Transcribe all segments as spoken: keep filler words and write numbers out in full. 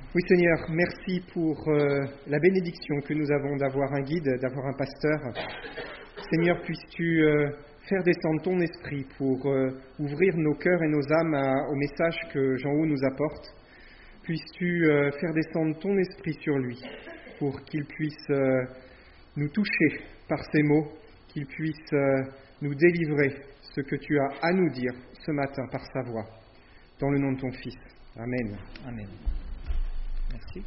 Oui Seigneur, merci pour euh, la bénédiction que nous avons d'avoir un guide, d'avoir un pasteur. Seigneur, puisses-tu euh, faire descendre ton esprit pour euh, ouvrir nos cœurs et nos âmes à, au message que Jean-Haut nous apporte. Puisses-tu euh, faire descendre ton esprit sur lui pour qu'il puisse euh, nous toucher par ses mots, qu'il puisse euh, nous délivrer ce que tu as à nous dire ce matin par sa voix. Dans le nom de ton Fils. Amen. Amen. Merci.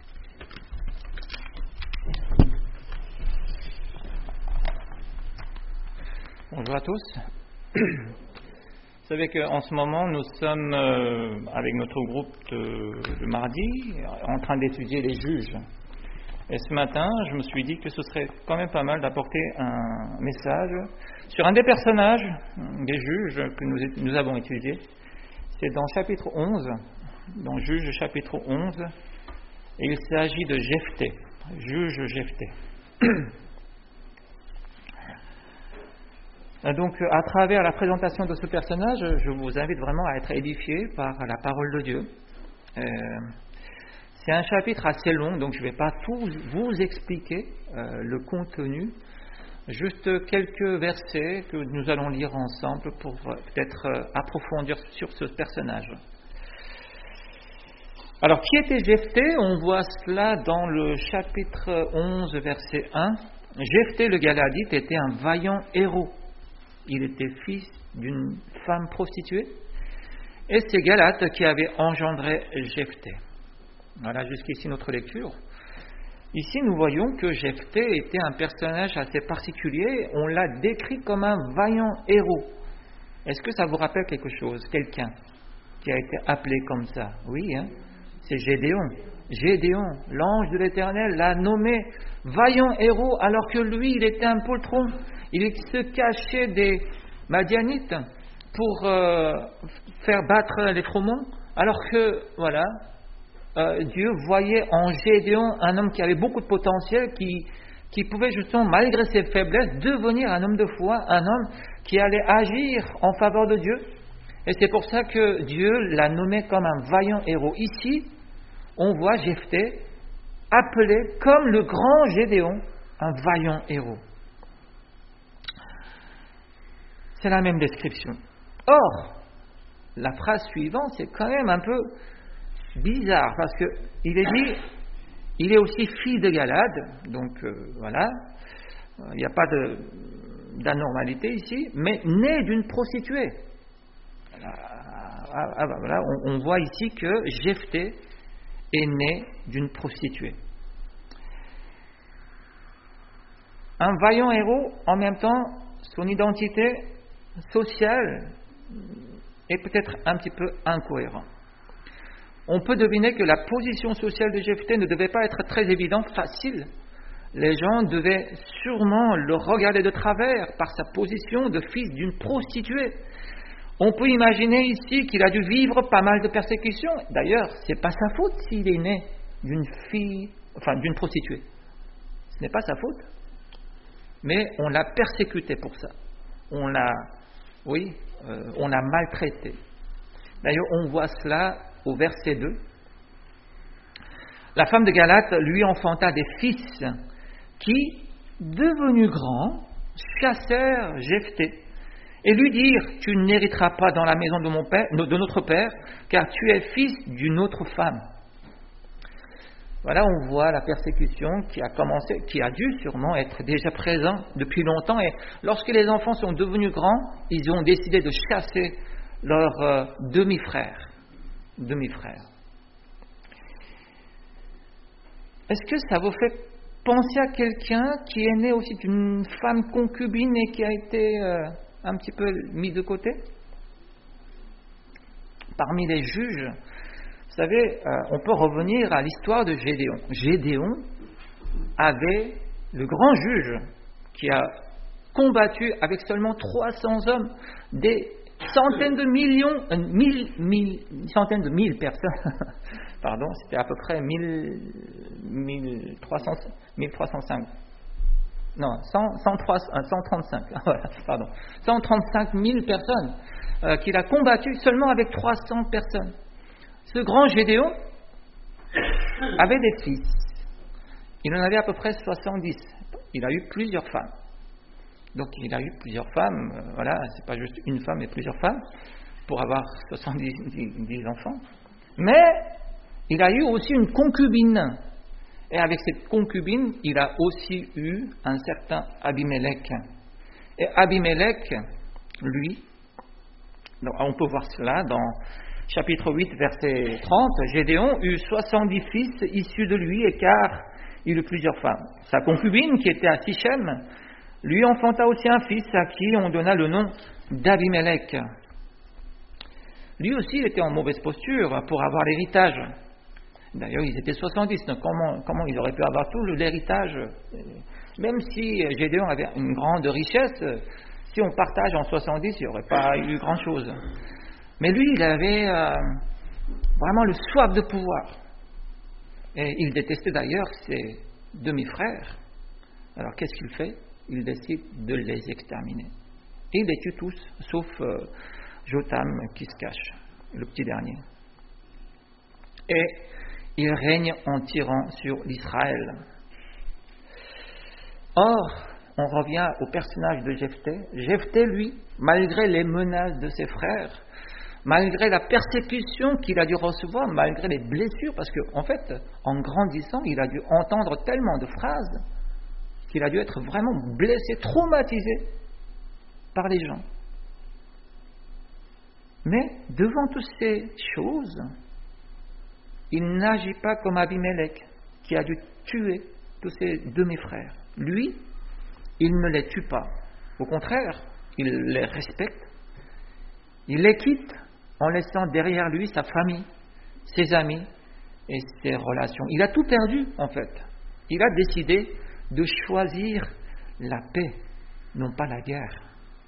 Bonjour à tous. Vous savez qu'en ce moment, nous sommes euh, avec notre groupe de, de mardi en train d'étudier les juges. Et ce matin, je me suis dit que ce serait quand même pas mal d'apporter un message sur un des personnages des juges que nous, nous avons étudiés. C'est dans chapitre onze, dans Juge chapitre onze, et il s'agit de Jephthé, juge Jephthé. Donc, à travers la présentation de ce personnage, je vous invite vraiment à être édifié par la parole de Dieu. Euh, c'est un chapitre assez long, donc je ne vais pas tout vous expliquer euh, le contenu, juste quelques versets que nous allons lire ensemble pour euh, peut-être euh, approfondir sur ce personnage. Alors, qui était Jephthé ? On voit cela dans le chapitre onze, verset un. Jephthé le Galadite était un vaillant héros. Il était fils d'une femme prostituée. Et c'est Galaad qui avait engendré Jephthé. Voilà jusqu'ici notre lecture. Ici, nous voyons que Jephthé était un personnage assez particulier. On l'a décrit comme un vaillant héros. Est-ce que ça vous rappelle quelque chose ? Quelqu'un qui a été appelé comme ça ? Oui, hein ? C'est Gédéon. Gédéon, l'ange de l'Éternel, l'a nommé vaillant héros alors que lui, il était un poltron. Il se cachait des Madianites pour euh, faire battre les Fromons, alors que, voilà, euh, Dieu voyait en Gédéon un homme qui avait beaucoup de potentiel, qui, qui pouvait justement, malgré ses faiblesses, devenir un homme de foi, un homme qui allait agir en faveur de Dieu. Et c'est pour ça que Dieu l'a nommé comme un vaillant héros. Ici, on voit Jephthé appelé comme le grand Gédéon, un vaillant héros. C'est la même description. Or, la phrase suivante, c'est quand même un peu bizarre, parce qu'il est dit, il est aussi fils de Galaad, donc euh, voilà, il n'y a pas de, d'anormalité ici, mais né d'une prostituée. Ah, ah, voilà, on, on voit ici que Jephthé est né d'une prostituée. Un vaillant héros, en même temps, son identité sociale est peut-être un petit peu incohérente. On peut deviner que la position sociale de Jephthé ne devait pas être très évidente, facile. Les gens devaient sûrement le regarder de travers par sa position de fils d'une prostituée. On peut imaginer ici qu'il a dû vivre pas mal de persécutions. D'ailleurs, ce n'est pas sa faute s'il est né d'une fille, enfin d'une prostituée. Ce n'est pas sa faute. Mais on l'a persécuté pour ça. On l'a, oui, euh, on l'a maltraité. D'ailleurs, on voit cela au verset deux. La femme de Galaad lui enfanta des fils qui, devenus grands, chassèrent Jephthé et lui dirent : tu n'hériteras pas dans la maison de, mon père, de notre père, car tu es fils d'une autre femme. Voilà, on voit la persécution qui a commencé, qui a dû sûrement être déjà présente depuis longtemps. Et lorsque les enfants sont devenus grands, ils ont décidé de chasser leur euh, demi-frère. Demi-frère. Est-ce que ça vous fait penser à quelqu'un qui est né aussi d'une femme concubine et qui a été euh, un petit peu mis de côté ? Parmi les juges, vous savez, euh, on peut revenir à l'histoire de Gédéon. Gédéon avait le grand juge qui a combattu avec seulement trois cents hommes des centaines de millions, euh, mille, mille, centaines de mille personnes. Pardon, c'était à peu près mille, mille trois cents, mille trois cent cinq. Non, cent, cent trois, cent trente-cinq. Voilà, pardon, cent trente-cinq mille personnes euh, qu'il a combattu seulement avec trois cents personnes. Ce grand Gédéon, avait des fils. Il en avait à peu près soixante-dix. Il a eu plusieurs femmes. Donc il a eu plusieurs femmes, euh, voilà, c'est pas juste une femme, mais plusieurs femmes, pour avoir soixante-dix enfants. Mais il a eu aussi une concubine. Et avec cette concubine, il a aussi eu un certain Abimélec. Et Abimélec, lui, donc on peut voir cela dans chapitre huit, verset trente, Gédéon eut soixante-dix fils issus de lui, et car il eut plusieurs femmes. Sa concubine, qui était à Sichem, lui enfanta aussi un fils à qui on donna le nom d'Abimélec. Lui aussi, il était en mauvaise posture pour avoir l'héritage. D'ailleurs, ils étaient soixante-dix, donc comment, comment ils auraient pu avoir tout l'héritage? Même si Gédéon avait une grande richesse, si on partage en soixante-dix, il n'y aurait pas eu grand-chose. Mais lui, il avait euh, vraiment le soif de pouvoir. Et il détestait d'ailleurs ses demi-frères. Alors qu'est-ce qu'il fait? Il décide de les exterminer. Et il les tue tous, sauf euh, Jotham qui se cache, le petit dernier. Et il règne en tyran sur l'Israël. Or, on revient au personnage de Jephthé. Jephthé, lui, malgré les menaces de ses frères, malgré la persécution qu'il a dû recevoir, malgré les blessures, parce qu'en en fait, en grandissant, il a dû entendre tellement de phrases qu'il a dû être vraiment blessé, traumatisé par les gens. Mais devant toutes ces choses, il n'agit pas comme Abimélec, qui a dû tuer tous ses demi-frères. Lui, il ne les tue pas. Au contraire, il les respecte. Il les quitte en laissant derrière lui sa famille, ses amis et ses relations. Il a tout perdu, en fait. Il a décidé de choisir la paix, non pas la guerre.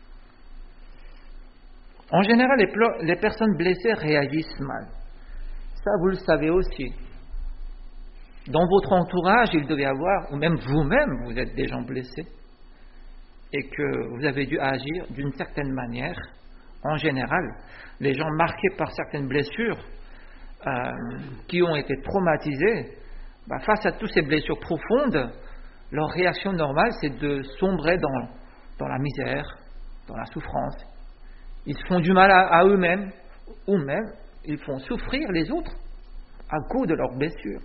En général, les, plo- les personnes blessées réagissent mal. Ça, vous le savez aussi. Dans votre entourage, il devait y avoir, ou même vous-même, vous êtes des gens blessés, et que vous avez dû agir d'une certaine manière. En général, les gens marqués par certaines blessures, euh, qui ont été traumatisés, bah, face à toutes ces blessures profondes, leur réaction normale, c'est de sombrer dans, dans la misère, dans la souffrance. Ils se font du mal à, à eux-mêmes, ou même ils font souffrir les autres à cause de leurs blessures.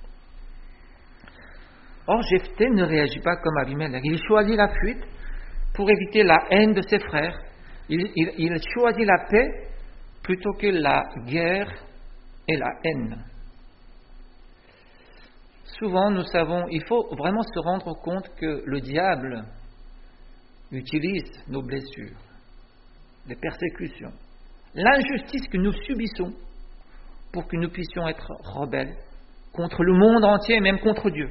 Or, Jephthé ne réagit pas comme Abimélec. Il choisit la fuite pour éviter la haine de ses frères. Il, il, il choisit la paix plutôt que la guerre et la haine. Souvent, nous savons, il faut vraiment se rendre compte que le diable utilise nos blessures, les persécutions, l'injustice que nous subissons pour que nous puissions être rebelles contre le monde entier, même contre Dieu.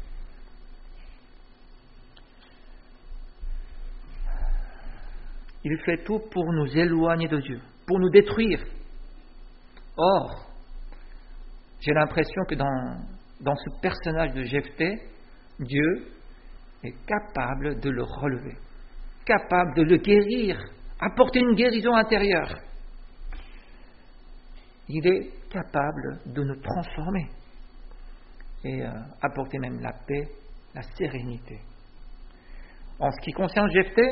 Il fait tout pour nous éloigner de Dieu, pour nous détruire. Or, j'ai l'impression que dans, dans ce personnage de Jephthé, Dieu est capable de le relever, capable de le guérir, apporter une guérison intérieure. Il est capable de nous transformer et euh, apporter même la paix, la sérénité. En ce qui concerne Jephthé,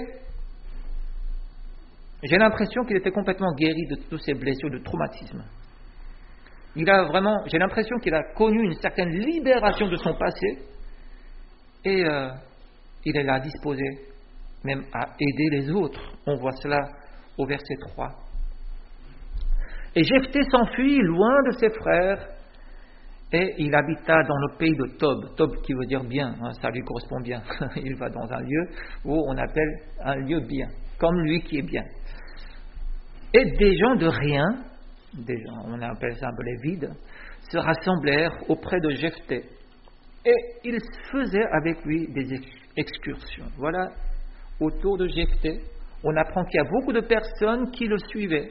j'ai l'impression qu'il était complètement guéri de toutes ces blessures de traumatisme. Il a vraiment, j'ai l'impression qu'il a connu une certaine libération de son passé et euh, il est là disposé même à aider les autres. On voit cela au verset trois. Et Jephthé s'enfuit loin de ses frères et il habita dans le pays de Tob. Tob qui veut dire bien, hein, ça lui correspond bien. Il va dans un lieu où on appelle un lieu bien, comme lui qui est bien. Et des gens de rien, des gens, on appelle ça un peu les vides, se rassemblèrent auprès de Jephthé. Et ils faisaient avec lui des excursions. Voilà, autour de Jephthé, on apprend qu'il y a beaucoup de personnes qui le suivaient.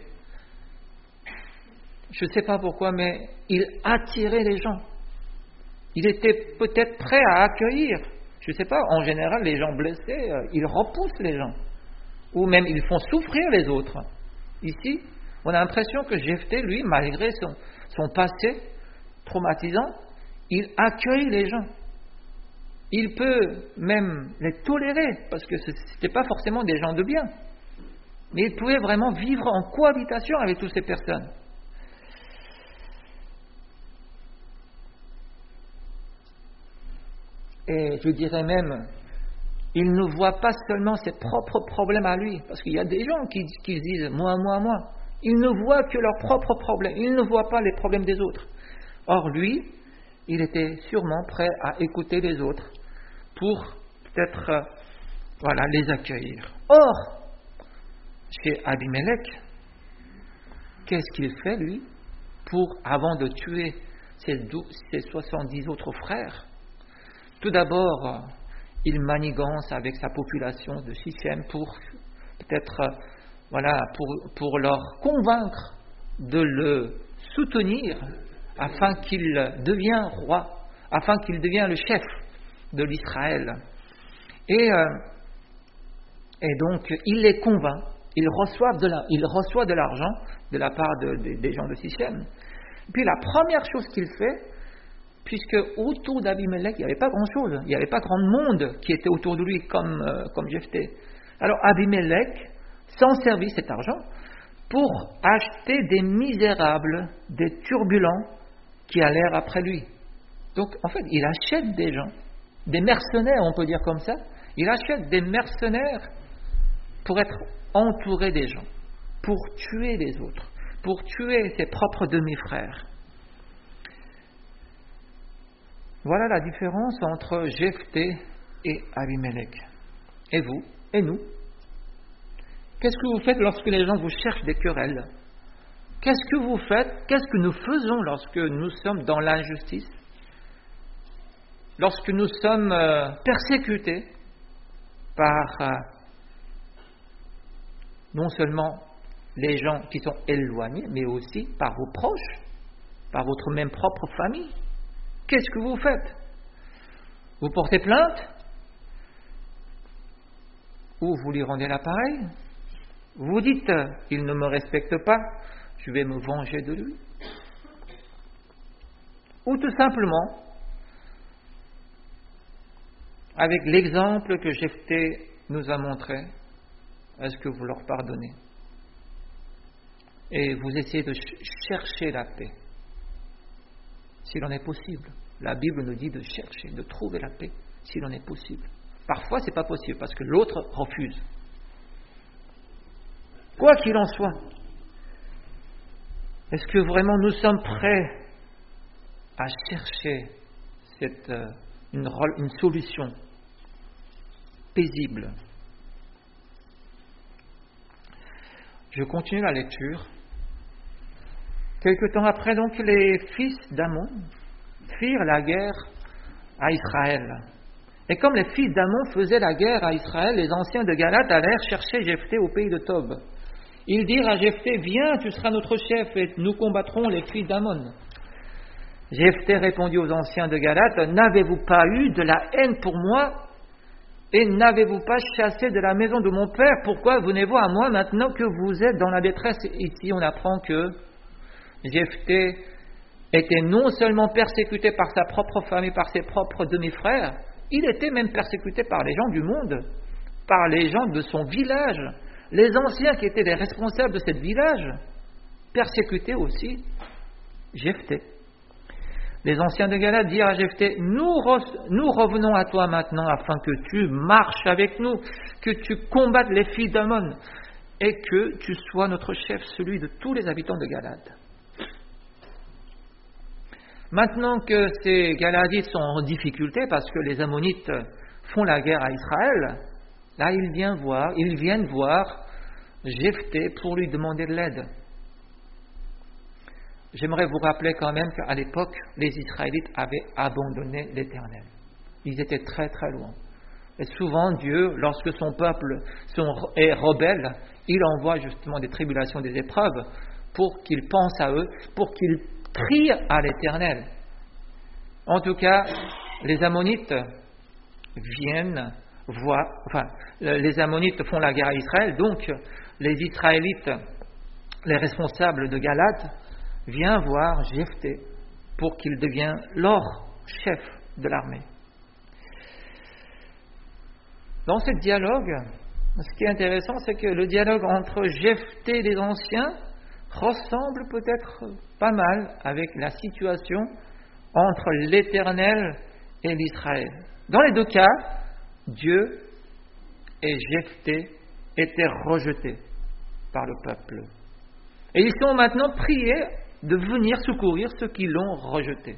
Je ne sais pas pourquoi, mais il attirait les gens. Il était peut-être prêt à accueillir. Je ne sais pas, en général, les gens blessés, ils repoussent les gens. Ou même, ils font souffrir les autres. Ici, on a l'impression que Jephthé, lui, malgré son, son passé traumatisant, il accueille les gens. Il peut même les tolérer, parce que ce n'étaient pas forcément des gens de bien. Mais il pouvait vraiment vivre en cohabitation avec toutes ces personnes. Et je dirais même, il ne voit pas seulement ses propres problèmes à lui, parce qu'il y a des gens qui, qui disent « moi, moi, moi ». Il ne voit que leurs propres problèmes, il ne voit pas les problèmes des autres. Or lui, il était sûrement prêt à écouter les autres pour peut-être euh, voilà, les accueillir. Or, chez Abimelech, qu'est-ce qu'il fait lui pour, avant de tuer ses, douze, ses soixante-dix autres frères? Tout d'abord, il manigance avec sa population de Sichem pour peut-être, voilà, pour, pour leur convaincre de le soutenir afin qu'il devienne roi, afin qu'il devienne le chef de l'Israël. Et, euh, et donc, il les convainc, il reçoit de, la, il reçoit de l'argent de la part de, de, des gens de Sichem. Et puis la première chose qu'il fait, puisque autour d'Abimelech, il n'y avait pas grand-chose, il n'y avait pas grand monde qui était autour de lui comme, euh, comme Jephthé. Alors Abimelech s'en servit cet argent pour acheter des misérables, des turbulents qui allèrent après lui. Donc en fait, il achète des gens, des mercenaires, on peut dire comme ça. Il achète des mercenaires pour être entouré des gens, pour tuer les autres, pour tuer ses propres demi-frères. Voilà la différence entre Jephthé et Abimelech. Et vous, et nous? Qu'est-ce que vous faites lorsque les gens vous cherchent des querelles? Qu'est-ce que vous faites, qu'est-ce que nous faisons lorsque nous sommes dans l'injustice? Lorsque nous sommes euh, persécutés par euh, non seulement les gens qui sont éloignés, mais aussi par vos proches, par votre même propre famille. Qu'est-ce que vous faites? Vous portez plainte? Ou vous lui rendez l'appareil? Vous dites, il ne me respecte pas, je vais me venger de lui. Ou tout simplement, avec l'exemple que Jephthé nous a montré, est-ce que vous leur pardonnez? Et vous essayez de chercher la paix, s'il en est possible. La Bible nous dit de chercher, de trouver la paix, s'il en est possible. Parfois, ce n'est pas possible, parce que l'autre refuse. Quoi qu'il en soit, est-ce que vraiment nous sommes prêts à chercher cette, euh, une, une solution paisible? Je continue la lecture. Quelque temps après, donc, les fils d'Ammon firent la guerre à Israël. Et comme les fils d'Ammon faisaient la guerre à Israël, les anciens de Galaad allèrent chercher Jephthé au pays de Tob. Ils dirent à Jephthé, viens, tu seras notre chef et nous combattrons les fils d'Ammon. Jephthé répondit aux anciens de Galaad, n'avez-vous pas eu de la haine pour moi et n'avez-vous pas chassé de la maison de mon père? Pourquoi venez-vous à moi maintenant que vous êtes dans la détresse? Ici, on apprend que Jephthé était non seulement persécuté par sa propre famille, par ses propres demi-frères, il était même persécuté par les gens du monde, par les gens de son village. Les anciens qui étaient les responsables de ce village persécutaient aussi Jephthé. Les anciens de Galaad dirent à Jephthé, nous, re- nous revenons à toi maintenant afin que tu marches avec nous, que tu combattes les fils d'Ammon et que tu sois notre chef, celui de tous les habitants de Galaad. Maintenant que ces Galadites sont en difficulté parce que les Ammonites font la guerre à Israël, là ils viennent voir, ils viennent voir Jephthé pour lui demander de l'aide. J'aimerais vous rappeler quand même qu'à l'époque, les Israélites avaient abandonné l'Éternel. Ils étaient très très loin. Et souvent Dieu, lorsque son peuple est rebelle, il envoie justement des tribulations, des épreuves pour qu'ils pensent à eux, pour qu'ils prient à l'Éternel. En tout cas, les Ammonites viennent voir, enfin, les Ammonites font la guerre à Israël, donc les Israélites, les responsables de Galaad, viennent voir Jephthé pour qu'il devienne leur chef de l'armée. Dans ce dialogue, ce qui est intéressant, c'est que le dialogue entre Jephthé et les anciens ressemble peut-être pas mal avec la situation entre l'Éternel et l'Israël. Dans les deux cas, Dieu et Jephthé étaient rejetés par le peuple. Et ils sont maintenant priés de venir secourir ceux qui l'ont rejeté.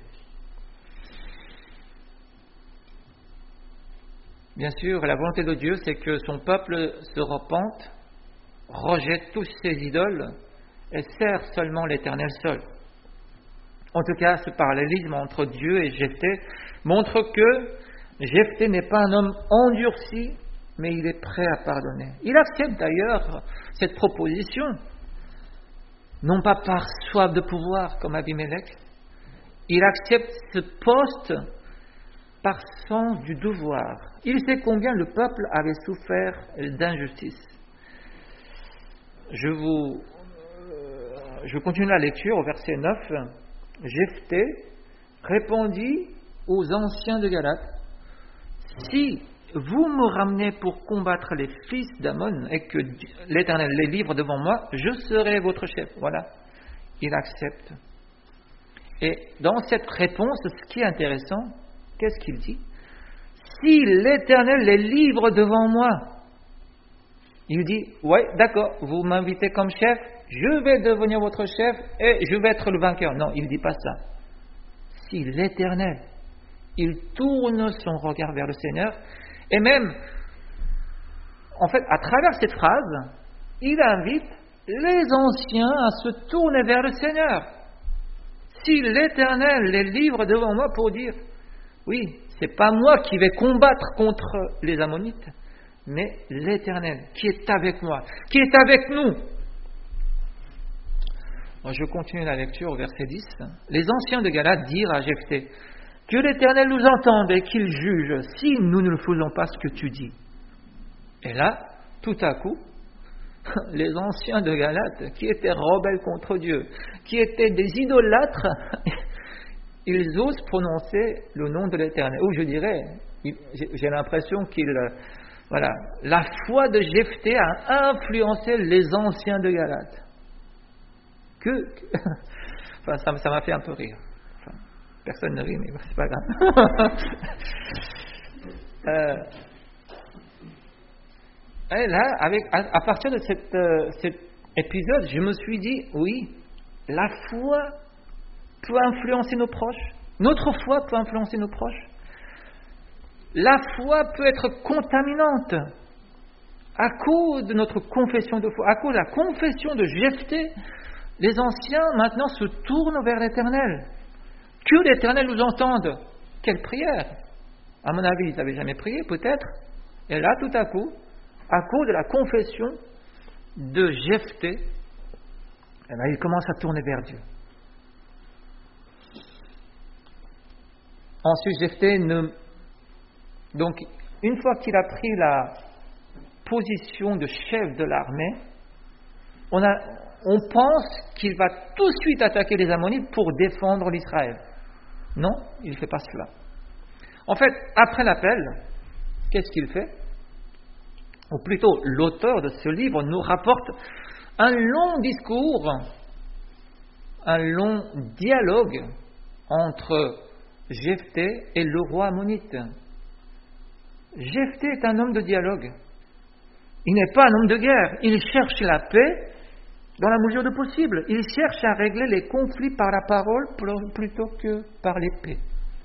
Bien sûr, la volonté de Dieu, c'est que son peuple se repente, rejette tous ses idoles et sert seulement l'Éternel seul. En tout cas, ce parallélisme entre Dieu et Jephthé montre que Jephthé n'est pas un homme endurci, mais il est prêt à pardonner. Il accepte d'ailleurs cette proposition, non pas par soif de pouvoir comme Abimelech, il accepte ce poste par sens du devoir. Il sait combien le peuple avait souffert d'injustice. Je vous, euh, je continue la lecture au verset neuf. Jephthé répondit aux anciens de Galate: si vous me ramenez pour combattre les fils d'Ammon et que l'Éternel les livre devant moi, je serai votre chef. Voilà, il accepte. Et dans cette réponse, ce qui est intéressant, qu'est-ce qu'il dit? Si l'Éternel les livre devant moi, il dit, ouais, d'accord, vous m'invitez comme chef, je vais devenir votre chef et je vais être le vainqueur. Non, il ne dit pas ça. Si l'Éternel, il tourne son regard vers le Seigneur, et même, en fait, à travers cette phrase, il invite les anciens à se tourner vers le Seigneur. Si l'Éternel les livre devant moi pour dire, oui, c'est pas moi qui vais combattre contre les Ammonites, mais l'Éternel qui est avec moi, qui est avec nous. Moi, je continue la lecture au verset dix. Les anciens de Galate dirent à Jephthé: que l'Éternel nous entende et qu'il juge si nous ne faisons pas ce que tu dis. Et là, tout à coup, les anciens de Galate, qui étaient rebelles contre Dieu, qui étaient des idolâtres, ils osent prononcer le nom de l'Éternel. Ou je dirais, j'ai l'impression qu'il, voilà, la foi de Jephthé a influencé les anciens de Galate. Que, enfin, ça, ça m'a fait un peu rire. Enfin, personne ne rit, mais c'est pas grave. euh, et là, avec, à, à partir de cette, euh, cet épisode, je me suis dit, oui, la foi peut influencer nos proches. Notre foi peut influencer nos proches. La foi peut être contaminante à cause de notre confession de foi, à cause de la confession de Jephthé. Les anciens maintenant se tournent vers l'Éternel. Que l'Éternel nous entende. Quelle prière! À mon avis, ils n'avaient jamais prié, peut-être. Et là, tout à coup, à cause de la confession de Jephthé, eh bien, ils commencent à tourner vers Dieu. Ensuite, Jephthé, ne... donc, une fois qu'il a pris la position de chef de l'armée, on, a... on pense qu'il va tout de suite attaquer les Ammonites pour défendre l'Israël. Non, il ne fait pas cela. En fait, après l'appel, qu'est-ce qu'il fait? Ou plutôt, l'auteur de ce livre nous rapporte un long discours, un long dialogue entre Jephthé et le roi ammonite. Jephthé est un homme de dialogue. Il n'est pas un homme de guerre. Il cherche la paix dans la mesure de possible. Il cherche à régler les conflits par la parole plutôt que par l'épée.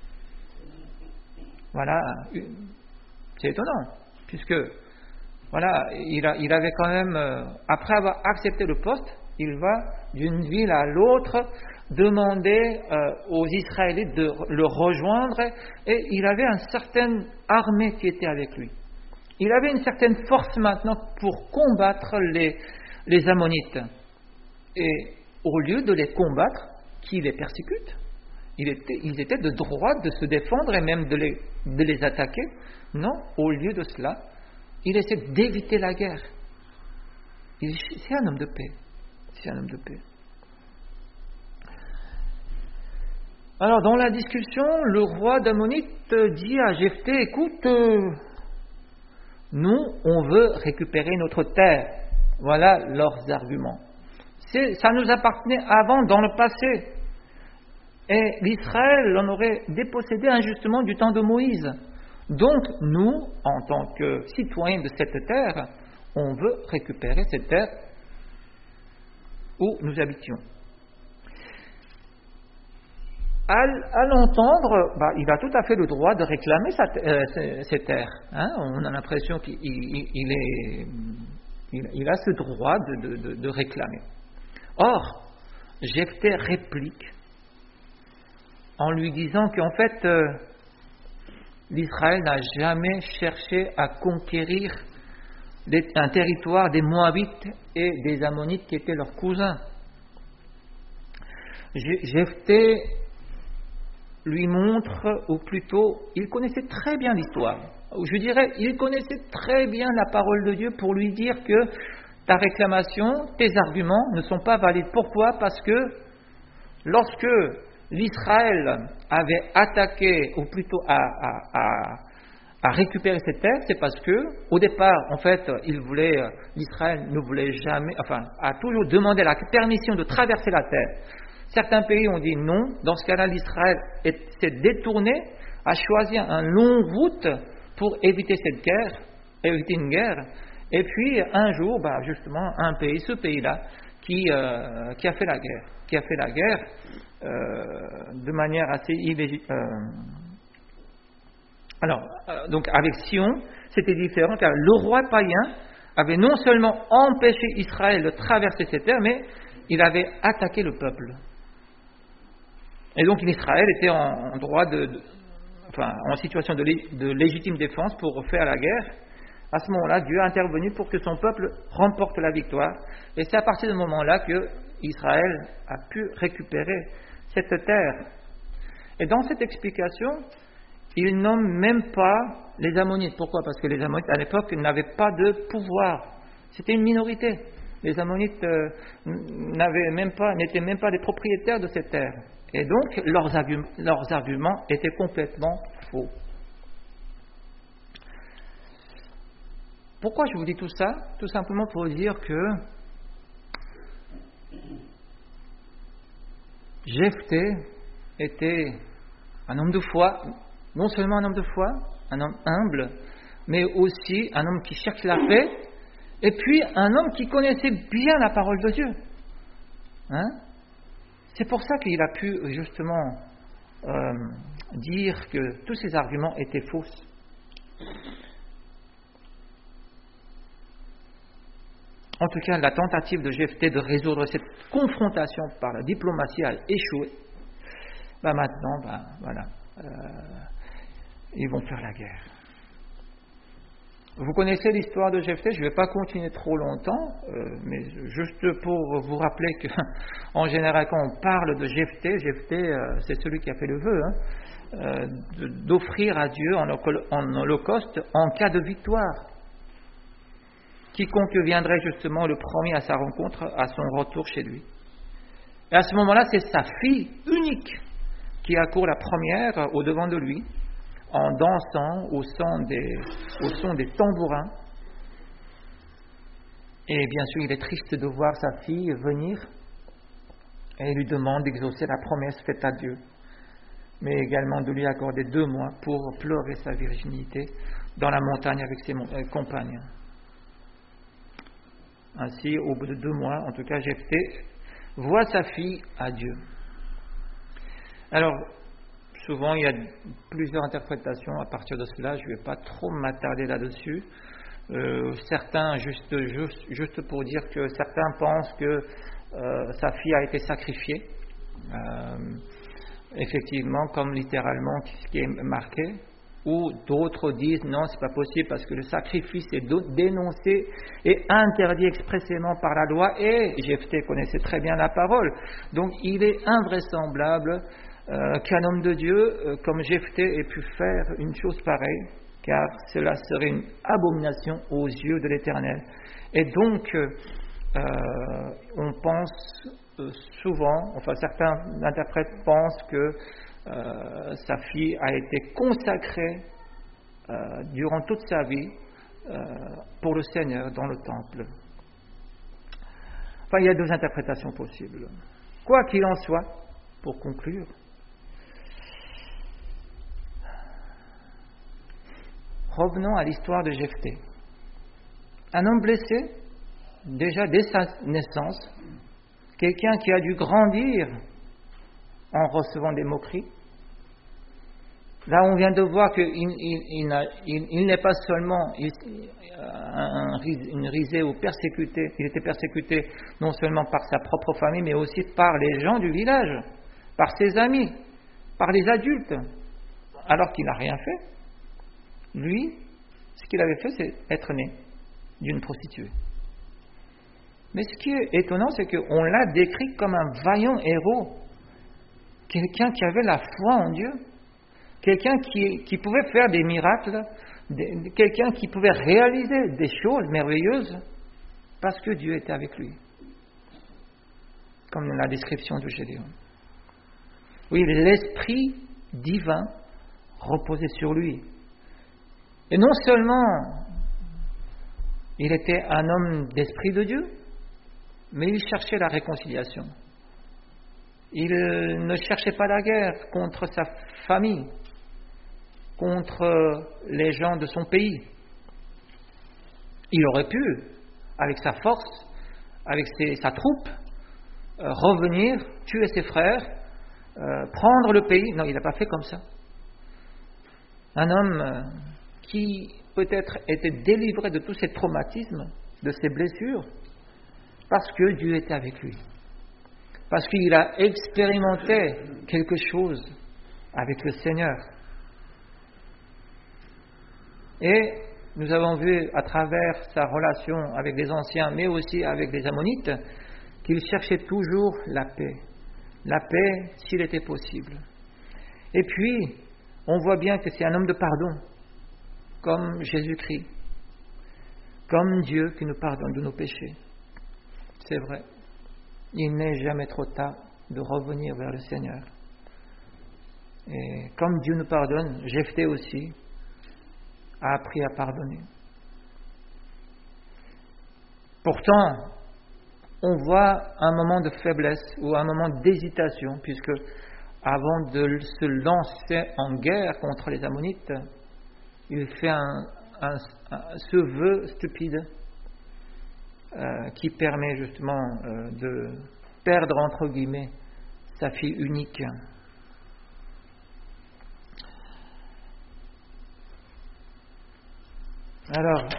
Voilà, c'est étonnant, puisque voilà, il, a, il avait quand même, euh, après avoir accepté le poste, il va d'une ville à l'autre demander euh, aux Israélites de le rejoindre, et il avait une certaine armée qui était avec lui. Il avait une certaine force maintenant pour combattre les, les Ammonites. Et au lieu de les combattre, qui les persécute, il était, ils étaient de droit de se défendre et même de les, de les attaquer. Non, au lieu de cela, il essaie d'éviter la guerre. Il, c'est un homme de paix. C'est un homme de paix. Alors, dans la discussion, le roi d'Ammonite dit à Jephthé, écoute, euh, nous, on veut récupérer notre terre. Voilà leurs arguments. C'est, ça nous appartenait avant, dans le passé. Et l'Israël l'en aurait dépossédé injustement du temps de Moïse. Donc, nous, en tant que citoyens de cette terre, on veut récupérer cette terre où nous habitions. À, à l'entendre, bah, il a tout à fait le droit de réclamer sa, euh, ces, ces terres. Hein. On a l'impression qu'il il, il est, il, il a ce droit de, de, de réclamer. Or, Jephthé réplique en lui disant qu'en fait, euh, l'Israël n'a jamais cherché à conquérir des, un territoire des Moabites et des Ammonites qui étaient leurs cousins. Jephthé lui montre, ou plutôt, il connaissait très bien l'histoire. Je dirais, il connaissait très bien la parole de Dieu pour lui dire que ta réclamation, tes arguments ne sont pas valides. Pourquoi ? Parce que lorsque l'Israël avait attaqué, ou plutôt à, à, à, à récupérer cette terre, c'est parce que, au départ, en fait, il voulait, l'Israël ne voulait jamais, enfin, a toujours demandé la permission de traverser la terre. Certains pays ont dit non. Dans ce cas-là, l'Israël s'est détourné, a choisi un long route pour éviter cette guerre, éviter une guerre. Et puis, un jour, bah, justement, un pays, ce pays-là, qui, euh, qui a fait la guerre, qui a fait la guerre euh, de manière assez illégitime. Euh, alors, euh, donc avec Sion, c'était différent, car le roi païen avait non seulement empêché Israël de traverser cette terre, mais il avait attaqué le peuple. Et donc Israël était en, en droit de, de, enfin, en situation de, lé, de légitime défense pour faire la guerre. À ce moment-là, Dieu a intervenu pour que son peuple remporte la victoire. Et c'est à partir de ce moment-là que Israël a pu récupérer cette terre. Et dans cette explication, il nomme même pas les Ammonites. Pourquoi ? Parce que les Ammonites, à l'époque, n'avaient pas de pouvoir. C'était une minorité. Les Ammonites euh, n'avaient même pas, n'étaient même pas les propriétaires de cette terre. Et donc, leurs, argum- leurs arguments étaient complètement faux. Pourquoi je vous dis tout ça ? Tout simplement pour dire que Jephthé était un homme de foi, non seulement un homme de foi, un homme humble, mais aussi un homme qui cherche la paix, et puis un homme qui connaissait bien la parole de Dieu. Hein ? C'est pour ça qu'il a pu justement euh, dire que tous ces arguments étaient fausses. En tout cas, la tentative de Jephthé de résoudre cette confrontation par la diplomatie a échoué. Ben maintenant, ben voilà, euh, ils vont faire la guerre. Vous connaissez l'histoire de Jephthé, je ne vais pas continuer trop longtemps, euh, mais juste pour vous rappeler que, en général, quand on parle de Jephthé, Jephthé, euh, c'est celui qui a fait le vœu, hein, euh, d'offrir à Dieu en, en holocauste en cas de victoire. Quiconque viendrait justement le premier à sa rencontre, à son retour chez lui. Et à ce moment-là, c'est sa fille unique qui accourt la première au devant de lui, en dansant au son des, au son des tambourins. Et bien sûr, il est triste de voir sa fille venir et lui demande d'exaucer la promesse faite à Dieu, mais également de lui accorder deux mois pour pleurer sa virginité dans la montagne avec ses compagnes. Ainsi, au bout de deux mois, en tout cas, Jephthé voit sa fille à Dieu. Alors, souvent, il y a plusieurs interprétations à partir de cela. Je ne vais pas trop m'attarder là-dessus. Euh, certains, juste, juste, juste pour dire que certains pensent que euh, sa fille a été sacrifiée. Euh, effectivement, comme littéralement ce qui est marqué. Ou d'autres disent non, c'est pas possible parce que le sacrifice est dénoncé et interdit expressément par la loi. Et Jephthé connaissait très bien la parole. Donc, il est invraisemblable Euh, qu'un homme de Dieu euh, comme Jephthé ait pu faire une chose pareille, car cela serait une abomination aux yeux de l'Éternel. Et donc, euh, on pense euh, souvent, enfin certains interprètes pensent que euh, sa fille a été consacrée euh, durant toute sa vie euh, pour le Seigneur dans le temple. Enfin, il y a deux interprétations possibles. Quoi qu'il en soit, pour conclure, revenons à l'histoire de Jephthé. Un homme blessé, déjà dès sa naissance, quelqu'un qui a dû grandir en recevant des moqueries. Là, on vient de voir qu'il il, il, il, il n'est pas seulement il, un, une risée ou persécuté, il était persécuté non seulement par sa propre famille, mais aussi par les gens du village, par ses amis, par les adultes, alors qu'il n'a rien fait. Lui, ce qu'il avait fait, c'est être né d'une prostituée. Mais ce qui est étonnant, c'est qu'on l'a décrit comme un vaillant héros, quelqu'un qui avait la foi en Dieu, quelqu'un qui, qui pouvait faire des miracles, des, quelqu'un qui pouvait réaliser des choses merveilleuses, parce que Dieu était avec lui, comme dans la description de Gédéon. Oui, l'esprit divin reposait sur lui. Et non seulement il était un homme d'esprit de Dieu, mais il cherchait la réconciliation. Il ne cherchait pas la guerre contre sa famille, contre les gens de son pays. Il aurait pu, avec sa force, avec ses, sa troupe, euh, revenir, tuer ses frères, euh, prendre le pays. Non, il n'a pas fait comme ça. Un homme euh, qui peut-être était délivré de tous ces traumatismes, de ces blessures, parce que Dieu était avec lui. Parce qu'il a expérimenté quelque chose avec le Seigneur. Et nous avons vu à travers sa relation avec les anciens, mais aussi avec les Ammonites, qu'il cherchait toujours la paix. La paix s'il était possible. Et puis, on voit bien que c'est un homme de pardon, comme Jésus-Christ, comme Dieu qui nous pardonne de nos péchés. C'est vrai. Il n'est jamais trop tard de revenir vers le Seigneur. Et comme Dieu nous pardonne, Jephthé aussi a appris à pardonner. Pourtant, on voit un moment de faiblesse ou un moment d'hésitation, puisque avant de se lancer en guerre contre les Ammonites, il fait un, un, un, ce vœu stupide euh, qui permet justement euh, de perdre, entre guillemets, sa fille unique. Alors,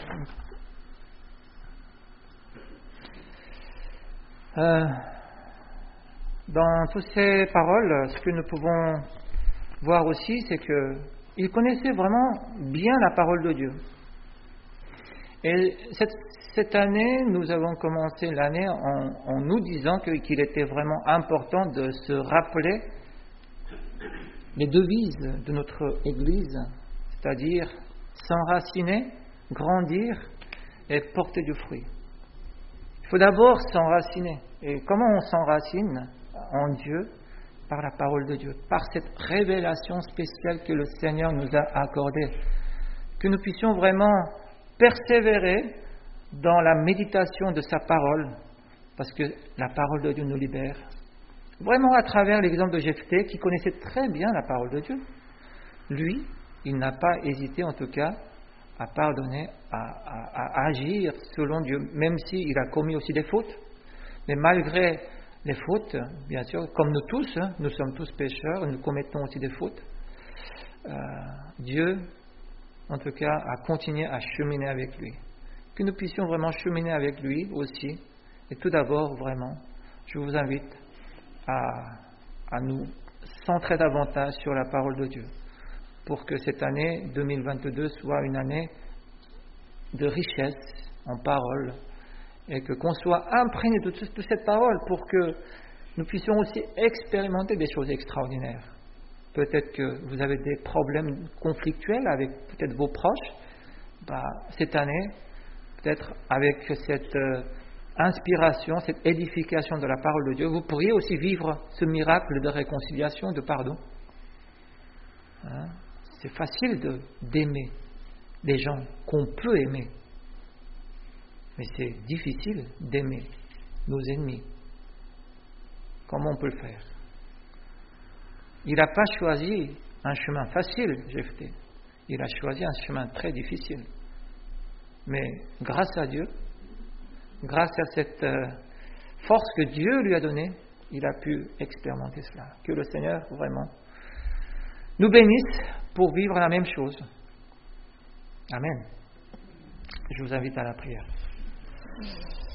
euh, dans toutes ces paroles, ce que nous pouvons voir aussi, c'est que il connaissait vraiment bien la parole de Dieu. Et cette, cette année, nous avons commencé l'année en, en nous disant que, qu'il était vraiment important de se rappeler les devises de notre Église, c'est-à-dire s'enraciner, grandir et porter du fruit. Il faut d'abord s'enraciner. Et comment on s'enracine en Dieu? Par la parole de Dieu, par cette révélation spéciale que le Seigneur nous a accordée. Que nous puissions vraiment persévérer dans la méditation de sa parole, parce que la parole de Dieu nous libère. Vraiment à travers l'exemple de Jephthé, qui connaissait très bien la parole de Dieu. Lui, il n'a pas hésité en tout cas à pardonner, à, à, à agir selon Dieu, même s'il a commis aussi des fautes. Mais malgré les fautes, bien sûr, comme nous tous, hein, nous sommes tous pécheurs, nous commettons aussi des fautes. Euh, Dieu, en tout cas, a continué à cheminer avec lui. Que nous puissions vraiment cheminer avec lui aussi. Et tout d'abord, vraiment, je vous invite à, à nous centrer davantage sur la parole de Dieu, pour que cette année deux mille vingt-deux soit une année de richesse en parole, et que qu'on soit imprégné de toute cette parole pour que nous puissions aussi expérimenter des choses extraordinaires. Peut-être que vous avez des problèmes conflictuels avec peut-être vos proches. Bah, cette année, peut-être avec cette euh, inspiration, cette édification de la parole de Dieu, vous pourriez aussi vivre ce miracle de réconciliation, de pardon. c'est facile de, d'aimer les gens qu'on peut aimer. Mais c'est difficile d'aimer nos ennemis. Comment on peut le faire? Il n'a pas choisi un chemin facile, Jephthé. Il a choisi un chemin très difficile. Mais grâce à Dieu, grâce à cette euh, force que Dieu lui a donnée, il a pu expérimenter cela. Que le Seigneur vraiment nous bénisse pour vivre la même chose. Amen. Je vous invite à la prière.